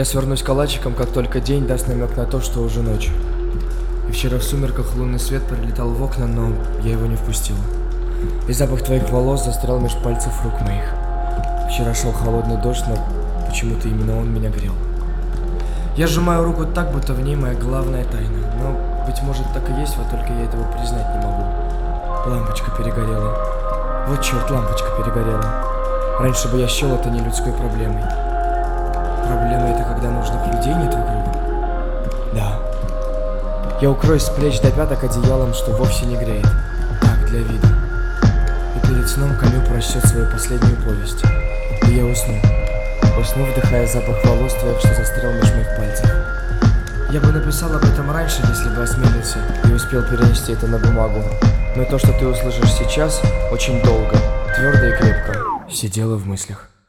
Я свернусь калачиком, как только день даст намек на то, что уже ночь. И вчера в сумерках лунный свет прилетал в окна, но я его не впустил. И запах твоих волос застрял меж пальцев рук моих. Вчера шел холодный дождь, но почему-то именно он меня грел. Я сжимаю руку так, будто в ней моя главная тайна. Но, быть может, так и есть, вот только я этого признать не могу. Лампочка перегорела. Вот черт, лампочка перегорела. Раньше бы я счел это не людской проблемой. Проблема — это когда нужных людей нет вокруг? Да. Я укроюсь с плеч до пяток одеялом, что вовсе не греет. Так, для вида. И перед сном Камю прочтет свою последнюю повесть. И я усну. Усну, вдыхая запах волос твоих, что застрял меж моих пальцев. Я бы написал об этом раньше, если бы осмелился и успел перенести это на бумагу. Но то, что ты услышишь сейчас, очень долго, твердо и крепко сидело в мыслях.